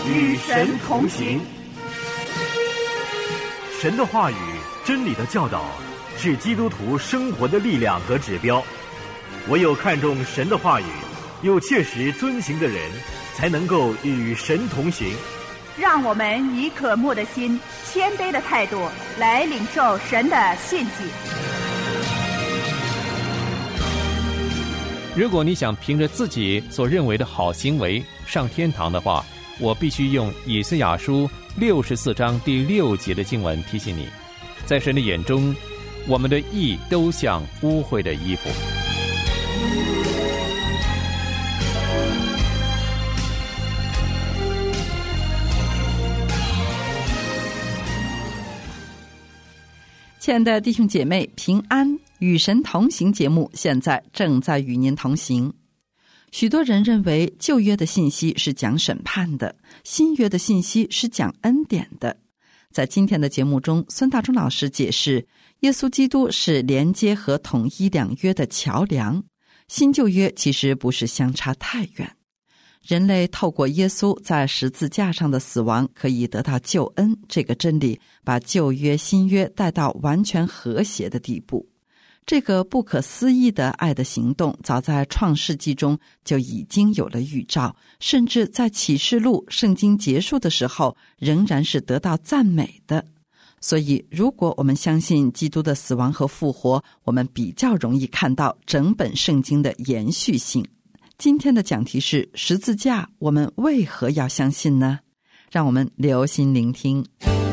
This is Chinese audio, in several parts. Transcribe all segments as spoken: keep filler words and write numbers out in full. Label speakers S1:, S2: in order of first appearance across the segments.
S1: 与神同行。
S2: 神的话语、真理的教导是基督徒生活的力量和指标。唯有看重神的话语，又切实遵行的人，才能够与神同行。
S1: 让我们以渴慕的心、谦卑的态度来领受神的信息。
S3: 如果你想凭着自己所认为的好行为上天堂的话，我必须用以赛亚书六十四章第六节的经文提醒你，在神的眼中，我们的义都像污秽的衣服。
S4: 亲爱的弟兄姐妹，平安，与神同行节目现在正在与您同行。许多人认为旧约的信息是讲审判的，新约的信息是讲恩典的。在今天的节目中，孙大中老师解释，耶稣基督是连接和统一两约的桥梁，新旧约其实不是相差太远。人类透过耶稣在十字架上的死亡可以得到救恩，这个真理把旧约新约带到完全和谐的地步。这个不可思议的爱的行动早在创世纪中就已经有了预兆，甚至在启示录圣经结束的时候仍然是得到赞美的。所以如果我们相信基督的死亡和复活，我们比较容易看到整本圣经的延续性。今天的讲题是十字架，我们为何要相信呢？让我们留心聆听。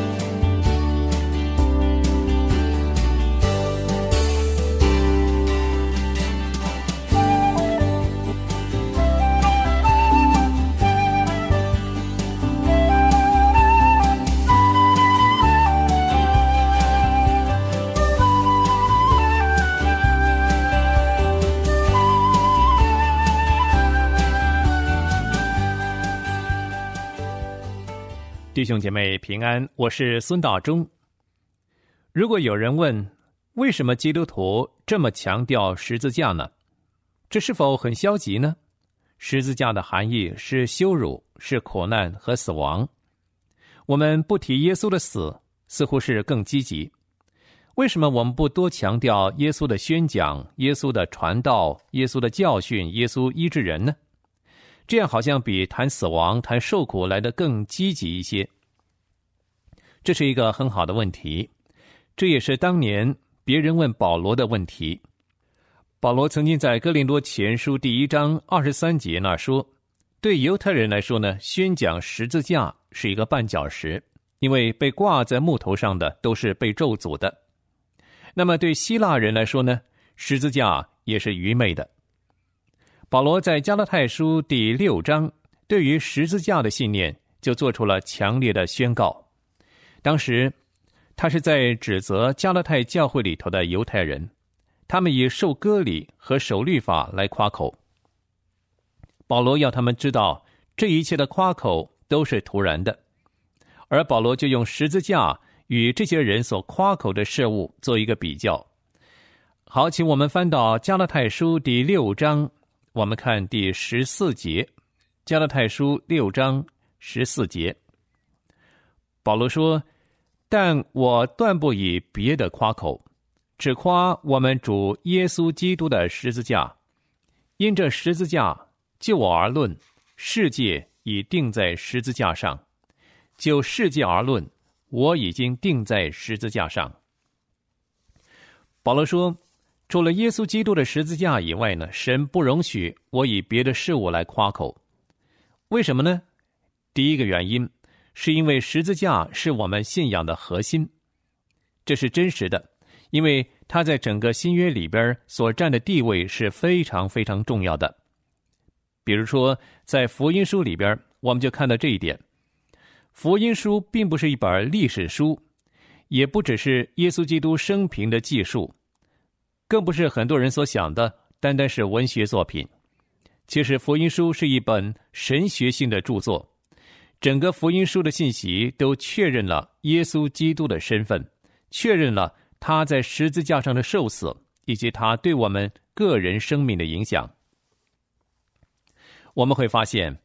S3: 弟兄姐妹平安，我是孙大中。如果有人问，为什么基督徒这么强调十字架呢？这是否很消极呢？十字架的含义是羞辱，是苦难和死亡。我们不提耶稣的死，似乎是更积极。为什么我们不多强调耶稣的宣讲、耶稣的传道、耶稣的教训、耶稣医治人呢？这样好像比谈死亡、谈受苦来得更积极一些。这是一个很好的问题，这也是当年别人问保罗的问题。保罗曾经在哥林多前书第一章二十三节那说，对犹太人来说呢，宣讲十字架是一个绊脚石，因为被挂在木头上的都是被咒诅的。那么对希腊人来说呢，十字架也是愚昧的。保罗在加拉太书第六章对于十字架的信念就做出了强烈的宣告。当时他是在指责加拉太教会里头的犹太人，他们以受割礼和守律法来夸口。保罗要他们知道，这一切的夸口都是徒然的，而保罗就用十字架与这些人所夸口的事物做一个比较。好，请我们翻到加拉太书第六章，我们看第十四节。加拉太书六章十四节，保罗说，但我断不以别的夸口，只夸我们主耶稣基督的十字架。因这十字架，就我而论，世界已定在十字架上；就世界而论，我已经定在十字架上。保罗说，除了耶稣基督的十字架以外呢，神不容许我以别的事物来夸口。为什么呢？第一个原因是因为十字架是我们信仰的核心，这是真实的，因为它在整个新约里边所占的地位是非常非常重要的。比如说在福音书里边，我们就看到这一点。福音书并不是一本历史书，也不只是耶稣基督生平的记述，更不是很多人所想的单单是文学作品。其实福音书是一本神学性的著作，整个福音书的信息都确认了耶稣基督的身份，确认了他在十字架上的受死，以及他对我们个人生命的影响。我们会发现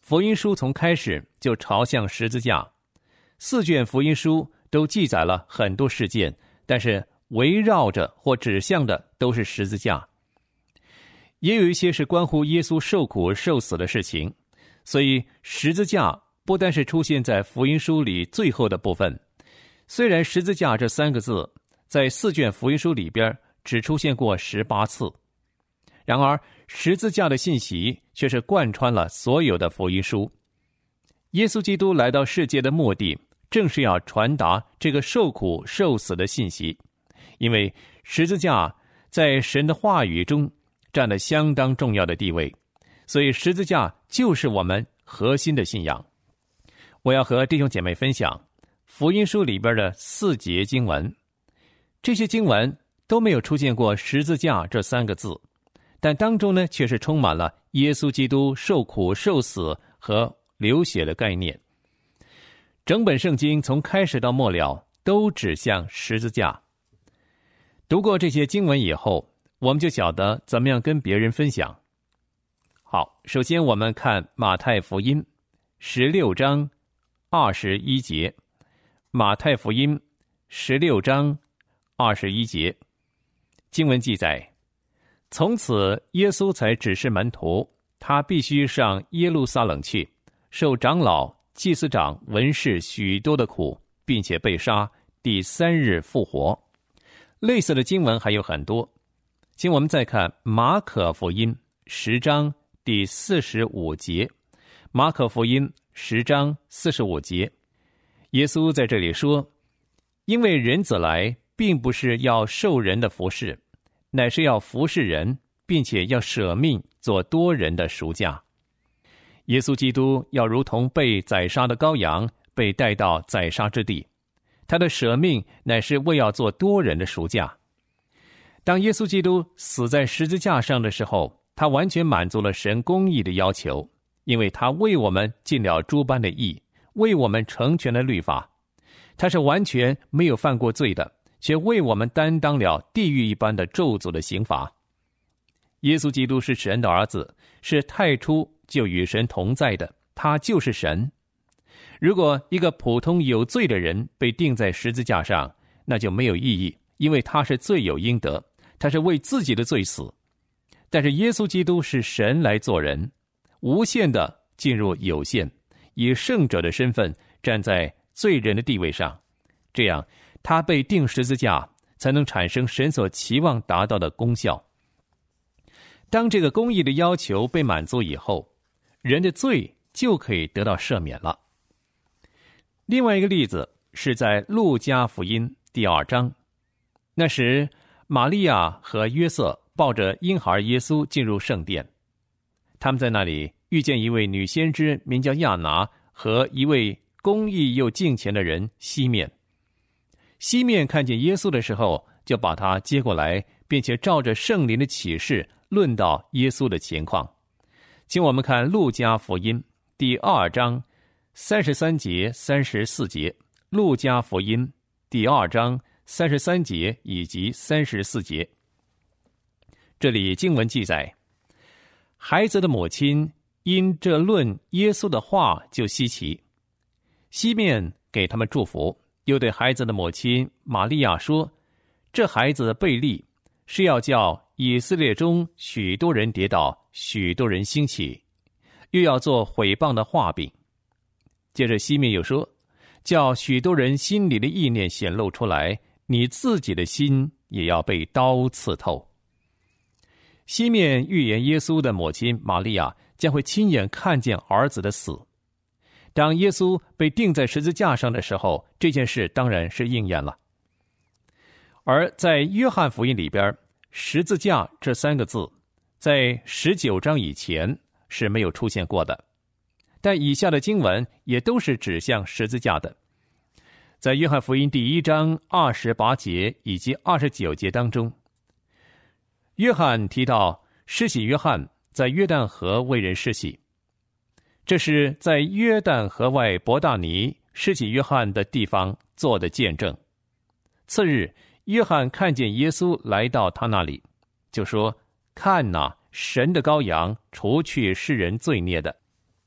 S3: 福音书从开始就朝向十字架，四卷福音书都记载了很多事件，但是围绕着或指向的都是十字架。也有一些是关乎耶稣受苦受死的事情，所以十字架不单是出现在福音书里最后的部分，虽然十字架这三个字在四卷福音书里边只出现过十八次，然而十字架的信息却是贯穿了所有的福音书。耶稣基督来到世界的目的正是要传达这个受苦受死的信息，因为十字架在神的话语中占了相当重要的地位，所以十字架就是我们核心的信仰。我要和弟兄姐妹分享福音书里边的四节经文，这些经文都没有出现过十字架这三个字，但当中呢却是充满了耶稣基督受苦受死和流血的概念。整本圣经从开始到末了都指向十字架。读过这些经文以后，我们就晓得怎么样跟别人分享。好，首先我们看马太福音十六章二十一节，马太福音十六章二十一节，经文记载，从此耶稣才指示门徒，他必须上耶路撒冷去，受长老、祭司长、文士许多的苦，并且被杀，第三日复活。类似的经文还有很多，请我们再看马可福音十章第四十五节，马可福音十章四十五节，耶稣在这里说，因为人子来并不是要受人的服侍，乃是要服侍人，并且要舍命做多人的赎价。耶稣基督要如同被宰杀的羔羊，被带到宰杀之地，他的舍命乃是为要做多人的赎价。当耶稣基督死在十字架上的时候，他完全满足了神公义的要求，因为他为我们尽了诸般的义，为我们成全了律法。他是完全没有犯过罪的，却为我们担当了地狱一般的咒诅的刑罚。耶稣基督是神的儿子，是太初就与神同在的，他就是神。如果一个普通有罪的人被钉在十字架上，那就没有意义，因为他是罪有应得，他是为自己的罪死。但是耶稣基督是神来做人，无限的进入有限，以圣者的身份站在罪人的地位上，这样他被钉十字架才能产生神所期望达到的功效。当这个公义的要求被满足以后，人的罪就可以得到赦免了。另外一个例子是在路加福音第二章，那时玛利亚和约瑟抱着婴孩耶稣进入圣殿，他们在那里遇见一位女先知名叫亚拿和一位公义又敬虔的人西面。西面看见耶稣的时候，就把他接过来，并且照着圣灵的启示论到耶稣的情况。请我们看路加福音第二章三十三节三十四节，路加福音第二章三十三节以及三十四节。这里经文记载，孩子的母亲因这论耶稣的话就稀奇，西面给他们祝福，又对孩子的母亲玛利亚说，这孩子被立是要叫以色列中许多人跌倒，许多人兴起，又要做毁谤的画饼。接着西面又说，叫许多人心里的意念显露出来，你自己的心也要被刀刺透。西面预言耶稣的母亲玛利亚将会亲眼看见儿子的死。当耶稣被钉在十字架上的时候，这件事当然是应验了。而在约翰福音里边，十字架这三个字在十九章以前是没有出现过的，但以下的经文也都是指向十字架的。在约翰福音第一章二十八节以及二十九节当中，约翰提到施洗约翰在约旦河为人施洗，这是在约旦河外伯大尼施洗约翰的地方做的见证。次日，约翰看见耶稣来到他那里，就说，看哪，神的羔羊，除去世人罪孽的。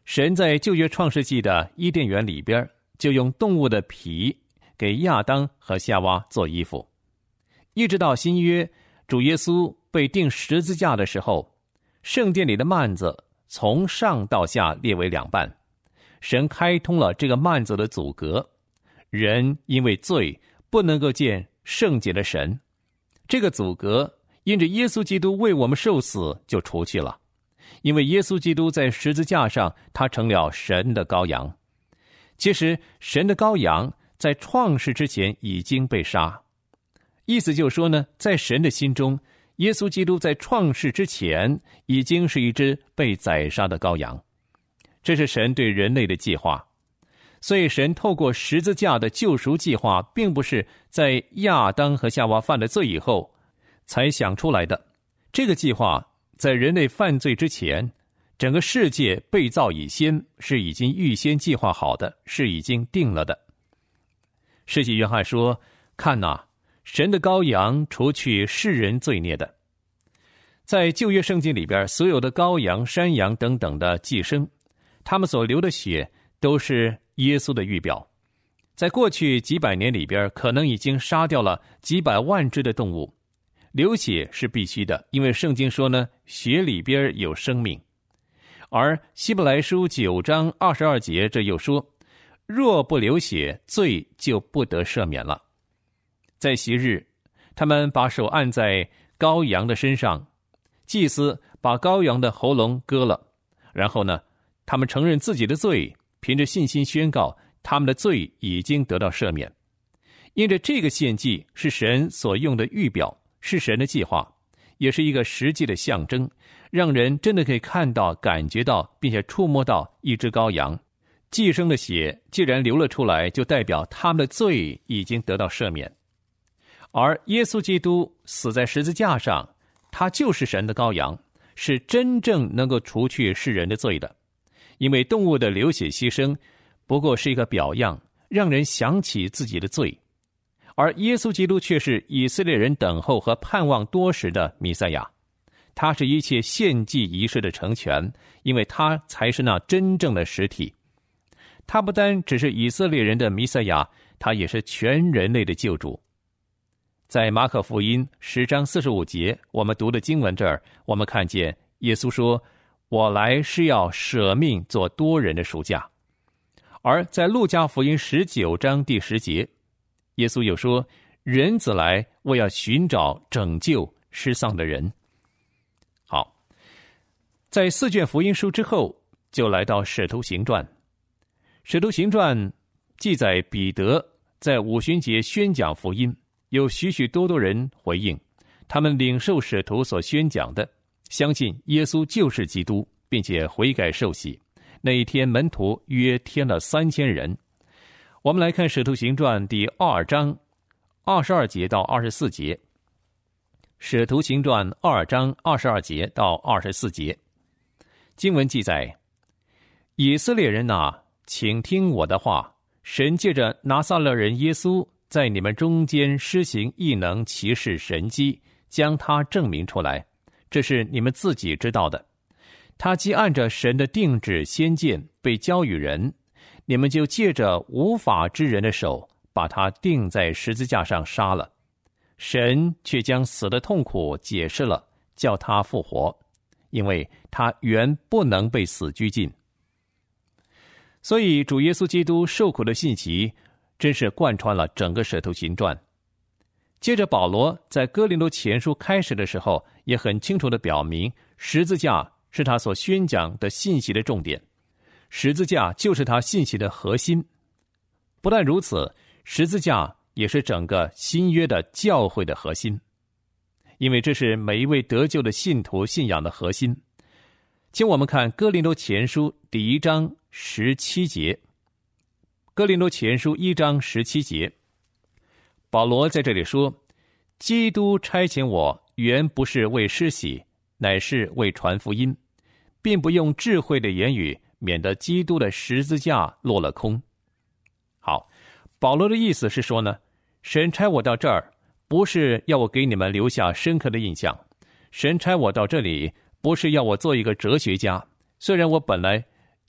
S3: 神在旧约创世纪的伊甸园里边，就用动物的皮给亚当和夏娃做衣服。一直到新约主耶稣被钉十字架的时候，圣殿里的幔子从上到下裂为两半，神开通了这个幔子的阻隔，人因为罪不能够见圣洁的神，这个阻隔因着耶稣基督为我们受死就除去了。因为耶稣基督在十字架上，他成了神的羔羊。其实神的羔羊在创世之前已经被杀，意思就是说呢，在神的心中，耶稣基督在创世之前已经是一只被宰杀的羔羊。这是神对人类的计划。所以神透过十字架的救赎计划，并不是在亚当和夏娃犯了罪以后才想出来的。这个计划在人类犯罪之前，整个世界被造以先，是已经预先计划好的，是已经定了的。施洗约翰说，看哪，神的羔羊除去世人罪孽的。在旧约圣经里边，所有的羔羊、山羊等等的祭牲，他们所流的血都是耶稣的预表。在过去几百年里边，可能已经杀掉了几百万只的动物，流血是必须的，因为圣经说呢，血里边有生命。而希伯来书九章二十二节这又说，若不流血，罪就不得赦免了。在昔日，他们把手按在羔羊的身上，祭司把羔羊的喉咙割了，然后呢，他们承认自己的罪，凭着信心宣告他们的罪已经得到赦免。因着这个献祭是神所用的预表，是神的计划，也是一个实际的象征，让人真的可以看到、感觉到并且触摸到一只羔羊。祭牲的血既然流了出来，就代表他们的罪已经得到赦免。而耶稣基督死在十字架上，他就是神的羔羊，是真正能够除去世人的罪的。因为动物的流血牺牲不过是一个表样，让人想起自己的罪，而耶稣基督却是以色列人等候和盼望多时的弥赛亚。他是一切献祭仪式的成全，因为他才是那真正的实体。他不单只是以色列人的弥赛亚，他也是全人类的救主。在马可福音十章四十五节，我们读的经文这儿，我们看见耶稣说，我来是要舍命做多人的赎价。而在路加福音十九章第十节，耶稣又说，人子来，我要寻找拯救失丧的人。好，在四卷福音书之后，就来到使徒行传。使徒行传记载彼得在五旬节宣讲福音，有许许多多人回应，他们领受使徒所宣讲的，相信耶稣就是基督，并且悔改受洗。那一天门徒约添了三千人。我们来看使徒行传第二章二十二节到二十四节。使徒行传二章二十二节到二十四节，经文记载，以色列人啊，请听我的话，神借着拿撒勒人耶稣在你们中间施行异能奇事神迹，将他证明出来，这是你们自己知道的。他既按着神的定旨先见被交与人，你们就借着无法之人的手把他钉在十字架上杀了。神却将死的痛苦解释了，叫他复活，因为他原不能被死拘禁。所以主耶稣基督受苦的信息真是贯穿了整个使徒行传。接着保罗在哥林多前书开始的时候，也很清楚地表明十字架是他所宣讲的信息的重点，十字架就是他信息的核心。不但如此，十字架也是整个新约的教会的核心，因为这是每一位得救的信徒信仰的核心。请我们看哥林多前书第一章十七节。哥林多前书一章十七节，保罗在这里说，基督差遣我，原不是为施洗，乃是为传福音，并不用智慧的言语，免得基督的十字架落了空。好，保罗的意思是说呢，神差我到这儿，不是要我给你们留下深刻的印象，神差我到这里，不是要我做一个哲学家，虽然我本来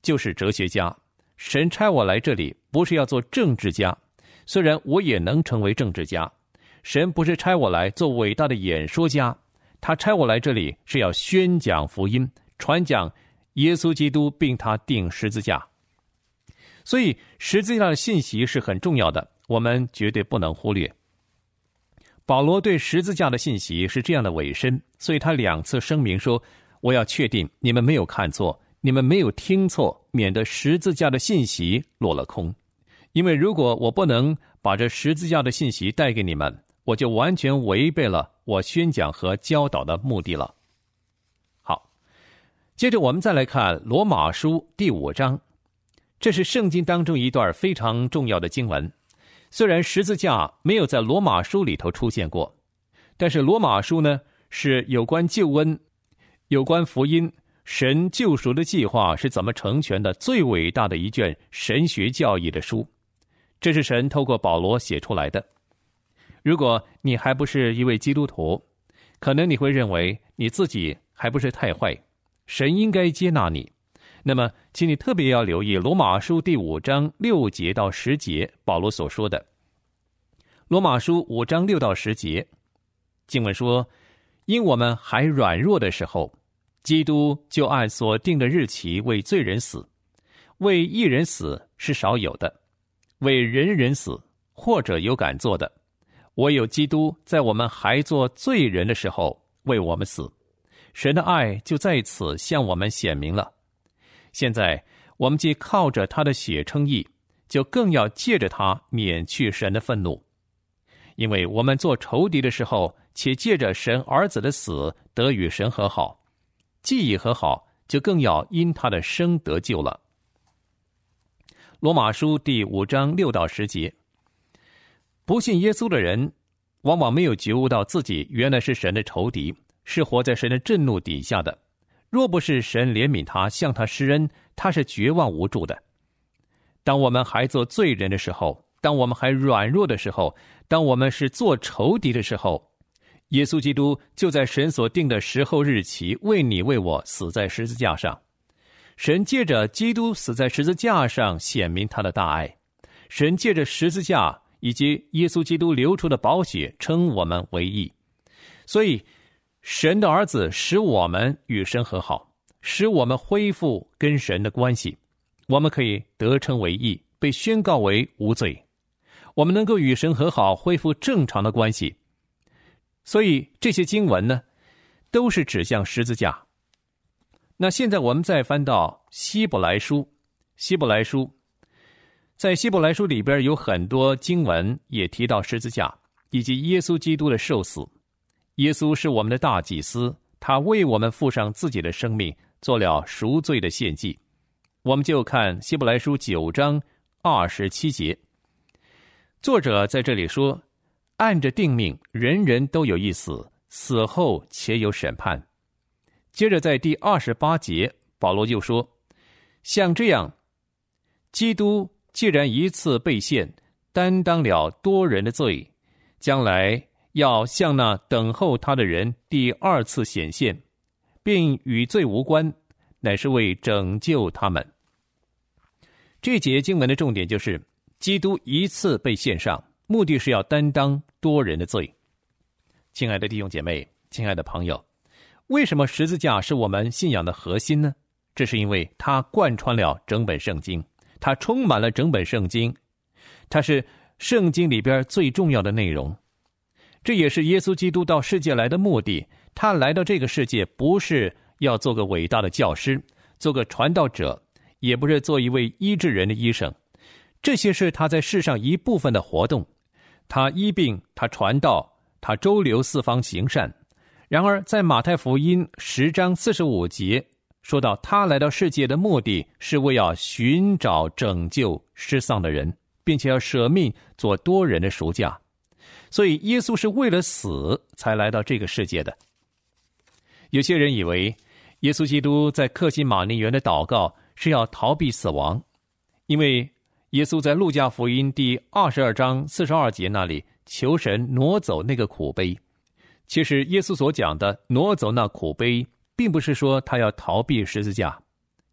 S3: 就是哲学家。神差我来这里，不是要做政治家，虽然我也能成为政治家。神不是差我来做伟大的演说家，他差我来这里是要宣讲福音，传讲耶稣基督，并他钉十字架。所以十字架的信息是很重要的，我们绝对不能忽略。保罗对十字架的信息是这样的委身，所以他两次声明说，我要确定你们没有看错，你们没有听错，免得十字架的信息落了空。因为如果我不能把这十字架的信息带给你们，我就完全违背了我宣讲和教导的目的了。好，接着我们再来看罗马书第五章，这是圣经当中一段非常重要的经文。虽然十字架没有在罗马书里头出现过，但是罗马书呢，是有关救恩、有关福音、神救赎的计划是怎么成全的最伟大的一卷神学教义的书。这是神透过保罗写出来的。如果你还不是一位基督徒，可能你会认为你自己还不是太坏，神应该接纳你。那么请你特别要留意罗马书第五章六节到十节保罗所说的。罗马书五章六到十节经文说，因我们还软弱的时候，基督就按所定的日期为罪人死。为一人死是少有的，为人人死或者有敢做的，唯有基督在我们还做罪人的时候为我们死。神的爱就在此向我们显明了。现在我们既靠着他的血称义，就更要借着他免去神的愤怒。因为我们做仇敌的时候，且借着神儿子的死得与神和好，既已和好，就更要因他的生得救了。罗马书第五章六到十节，不信耶稣的人往往没有觉悟到自己原来是神的仇敌，是活在神的震怒底下的。若不是神怜悯他，向他施恩，他是绝望无助的。当我们还做罪人的时候，当我们还软弱的时候，当我们是做仇敌的时候，耶稣基督就在神所定的时候日期为你为我死在十字架上。神借着基督死在十字架上显明他的大爱，神借着十字架以及耶稣基督流出的宝血称我们为义。所以神的儿子使我们与神和好，使我们恢复跟神的关系，我们可以得称为义，被宣告为无罪。我们能够与神和好，恢复正常的关系。所以这些经文呢，都是指向十字架。那现在我们再翻到希伯来书，希伯来书，在希伯来书里边有很多经文也提到十字架以及耶稣基督的受死。耶稣是我们的大祭司，他为我们付上自己的生命，做了赎罪的献祭。我们就看希伯来书九章二十七节，作者在这里说，按着定命，人人都有一死，死后且有审判。接着在第二十八节，保罗又说，像这样，基督既然一次被献，担当了多人的罪，将来要向那等候他的人第二次显现，并与罪无关，乃是为拯救他们。这节经文的重点就是基督一次被献上，目的是要担当多人的罪。亲爱的弟兄姐妹，亲爱的朋友，为什么十字架是我们信仰的核心呢？这是因为它贯穿了整本圣经，它充满了整本圣经，它是圣经里边最重要的内容。这也是耶稣基督到世界来的目的。他来到这个世界不是要做个伟大的教师，做个传道者，也不是做一位医治人的医生，这些是他在世上一部分的活动。他医病，他传道，他周流四方行善。然而在马太福音十章四十五节说到，他来到世界的目的是为要寻找拯救失丧的人，并且要舍命做多人的赎价。所以耶稣是为了死才来到这个世界的。有些人以为耶稣基督在客西马尼园的祷告是要逃避死亡，因为耶稣在路加福音第二十二章四十二节那里求神挪走那个苦杯。其实耶稣所讲的挪走那苦杯，并不是说他要逃避十字架，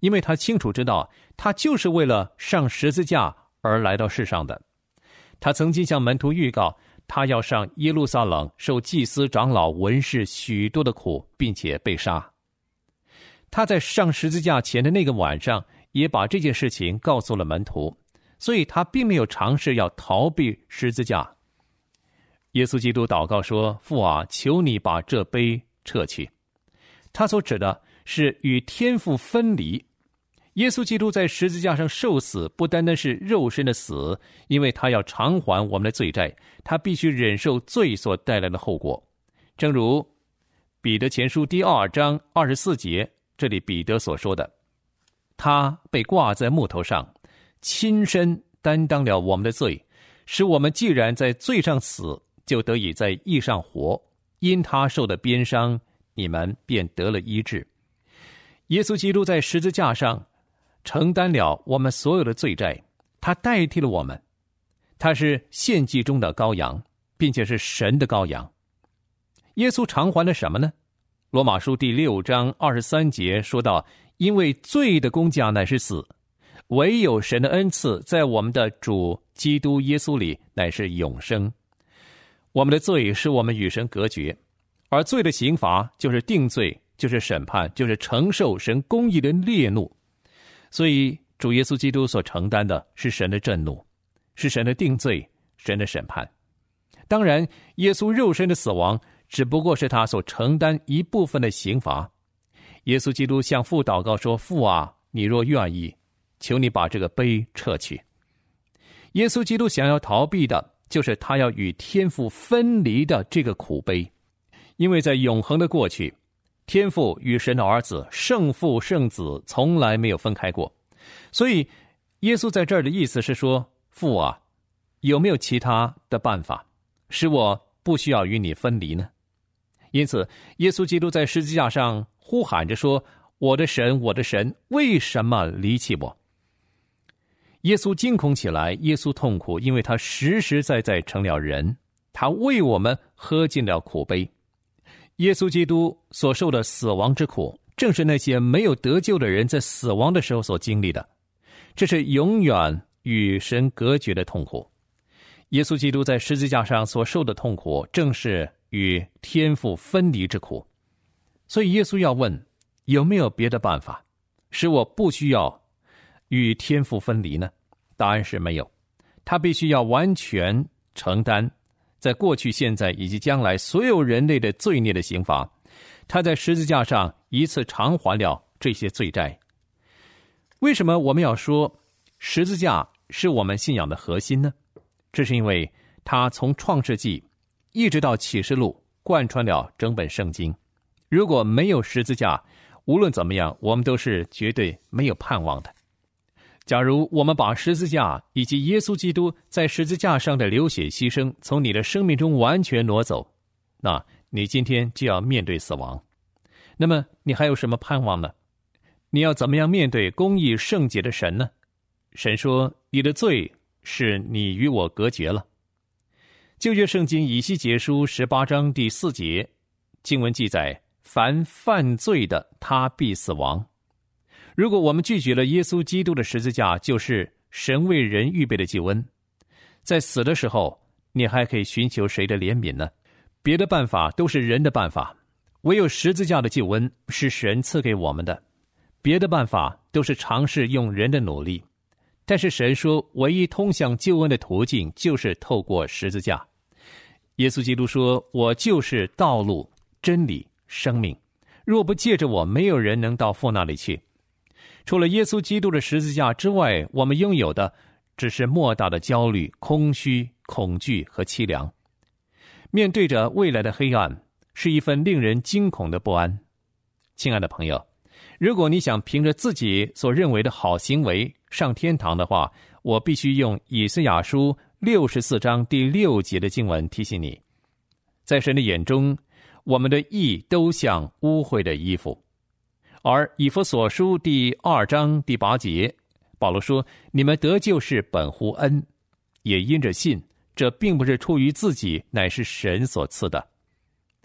S3: 因为他清楚知道，他就是为了上十字架而来到世上的。他曾经向门徒预告，他要上耶路撒冷受祭司长老文士许多的苦，并且被杀。他在上十字架前的那个晚上，也把这件事情告诉了门徒，所以他并没有尝试要逃避十字架。耶稣基督祷告说：父啊，求你把这杯撤去。他所指的是与天父分离。耶稣基督在十字架上受死，不单单是肉身的死，因为他要偿还我们的罪债，他必须忍受罪所带来的后果。正如彼得前书第二章二十四节，这里彼得所说的，他被挂在木头上，亲身担当了我们的罪，使我们既然在罪上死，就得以在义上活。因他受的鞭伤，你们便得了医治。耶稣基督在十字架上承担了我们所有的罪债，他代替了我们。他是献祭中的羔羊，并且是神的羔羊。耶稣偿还了什么呢？罗马书第六章二十三节说到，因为罪的工价乃是死，唯有神的恩赐在我们的主基督耶稣里乃是永生。我们的罪使我们与神隔绝，而罪的刑罚就是定罪，就是审判，就是承受神公义的烈怒。所以主耶稣基督所承担的是神的震怒，是神的定罪，神的审判。当然，耶稣肉身的死亡只不过是他所承担一部分的刑罚。耶稣基督向父祷告说：父啊，你若愿意，求你把这个杯撤去。耶稣基督想要逃避的就是他要与天父分离的这个苦杯。因为在永恒的过去，天父与神的儿子圣父圣子从来没有分开过，所以耶稣在这儿的意思是说，父啊，有没有其他的办法使我不需要与你分离呢？因此耶稣基督在十字架上呼喊着说：我的神，我的神，为什么离弃我？耶稣惊恐起来，耶稣痛苦，因为他实实在在成了人，他为我们喝尽了苦杯。耶稣基督所受的死亡之苦，正是那些没有得救的人在死亡的时候所经历的，这是永远与神隔绝的痛苦。耶稣基督在十字架上所受的痛苦，正是与天父分离之苦。所以耶稣要问，有没有别的办法使我不需要与天父分离呢？答案是没有。他必须要完全承担在过去、现在以及将来所有人类的罪孽的刑罚。他在十字架上一次偿还了这些罪债。为什么我们要说十字架是我们信仰的核心呢？这是因为它从创世纪一直到启示录贯穿了整本圣经。如果没有十字架，无论怎么样，我们都是绝对没有盼望的。假如我们把十字架以及耶稣基督在十字架上的流血牺牲从你的生命中完全挪走，那你今天就要面对死亡。那么你还有什么盼望呢？你要怎么样面对公义圣洁的神呢？神说，你的罪是你与我隔绝了。旧约圣经以西结书十八章第四节经文记载，凡犯罪的，他必死亡。如果我们拒绝了耶稣基督的十字架，就是神为人预备的救恩，在死的时候，你还可以寻求谁的怜悯呢？别的办法都是人的办法，唯有十字架的救恩是神赐给我们的。别的办法都是尝试用人的努力，但是神说，唯一通向救恩的途径就是透过十字架。耶稣基督说，我就是道路、真理、生命，若不借着我，没有人能到父那里去。除了耶稣基督的十字架之外，我们拥有的只是莫大的焦虑、空虚、恐惧和凄凉。面对着未来的黑暗，是一份令人惊恐的不安。亲爱的朋友，如果你想凭着自己所认为的好行为上天堂的话，我必须用以赛亚书六十四章第六节的经文提醒你，在神的眼中，我们的义都像污秽的衣服。而以弗所书第二章第八节，保罗说，你们得救是本乎恩，也因着信，这并不是出于自己，乃是神所赐的。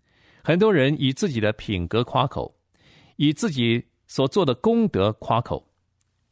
S3: 很多人以自己的品格夸口，以自己所做的功德夸口，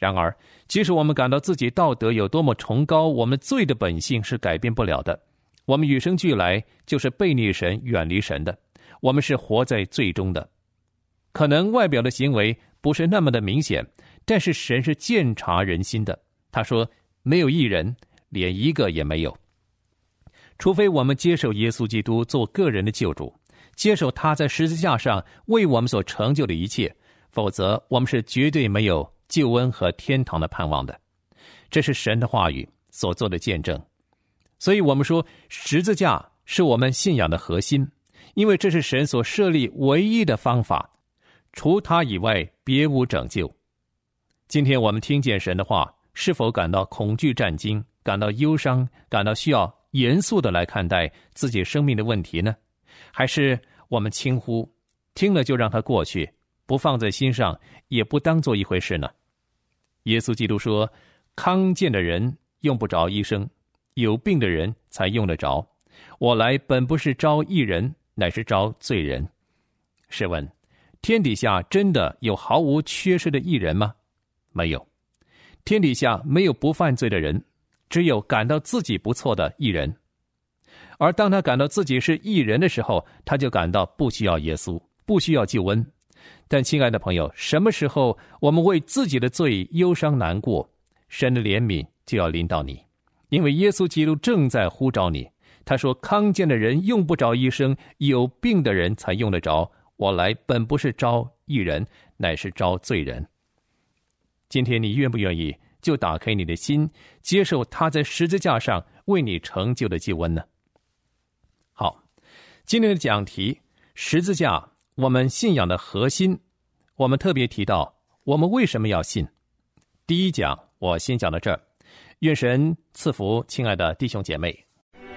S3: 然而，即使我们感到自己道德有多么崇高，我们罪的本性是改变不了的。我们与生俱来就是背逆神、远离神的，我们是活在罪中的。可能外表的行为不是那么的明显，但是神是鉴察人心的。他说，没有一人，连一个也没有。除非我们接受耶稣基督做个人的救主，接受他在十字架上为我们所成就的一切，否则我们是绝对没有救恩和天堂的盼望的。这是神的话语所做的见证。所以我们说，十字架是我们信仰的核心，因为这是神所设立唯一的方法，除他以外别无拯救。今天我们听见神的话，是否感到恐惧战惊，感到忧伤，感到需要严肃地来看待自己生命的问题呢？还是我们轻忽，听了就让它过去，不放在心上，也不当做一回事呢？耶稣基督说，康健的人用不着医生，有病的人才用得着。我来本不是招义人，乃是招罪人。试问，天底下真的有毫无缺失的义人吗？没有。天底下没有不犯罪的人，只有感到自己不错的义人。而当他感到自己是义人的时候，他就感到不需要耶稣，不需要救恩。但亲爱的朋友，什么时候我们为自己的罪忧伤难过，神的怜悯就要临到你，因为耶稣基督正在呼召你。他说，康健的人用不着医生，有病的人才用得着。我来本不是招义人，乃是招罪人。今天你愿不愿意就打开你的心，接受他在十字架上为你成就的救恩呢？好，今天的讲题，十字架，我们信仰的核心，我们特别提到我们为什么要信。第一讲我先讲到这儿，愿神赐福亲爱的弟兄姐妹。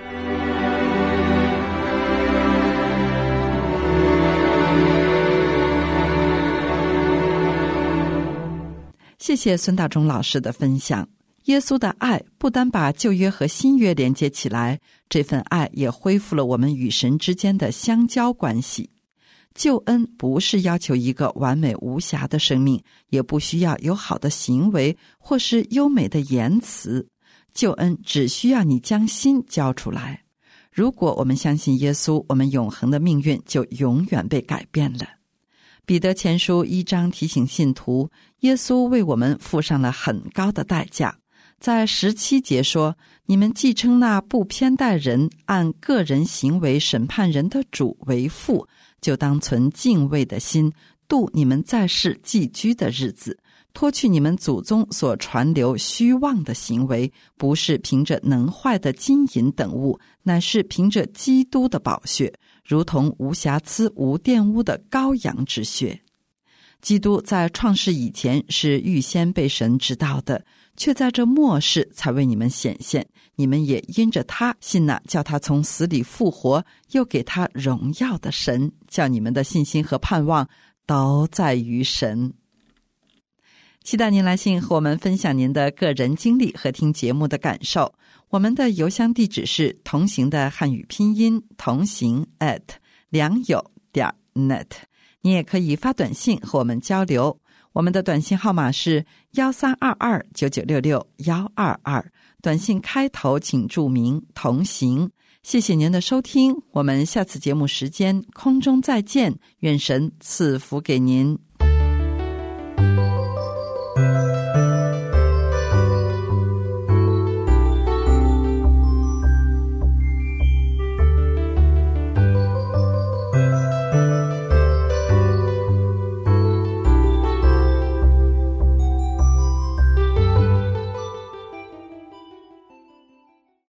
S4: 谢谢孙大中老师的分享。耶稣的爱不单把旧约和新约连接起来，这份爱也恢复了我们与神之间的相交关系。救恩不是要求一个完美无瑕的生命，也不需要有好的行为或是优美的言辞。救恩只需要你将心交出来。如果我们相信耶稣，我们永恒的命运就永远被改变了。彼得前书一章提醒信徒，耶稣为我们付上了很高的代价。在十七节说，你们既称那不偏待人，按个人行为审判人的主为父，就当存敬畏的心，度你们在世寄居的日子，脱去你们祖宗所传流虚妄的行为，不是凭着能坏的金银等物，乃是凭着基督的宝血，如同无瑕疵无玷污的羔羊之血。基督在创世以前是预先被神知道的，却在这末世才为你们显现。你们也因着他信那叫他从死里复活，又给他荣耀的神，叫你们的信心和盼望都在于神。期待您来信和我们分享您的个人经历和听节目的感受。我们的邮箱地址是同行的汉语拼音同行 at 良友点 net。 你也可以发短信和我们交流，我们的短信号码是一三二二九九六六一二二，短信开头请注明同行。谢谢您的收听，我们下次节目时间空中再见，愿神赐福给您。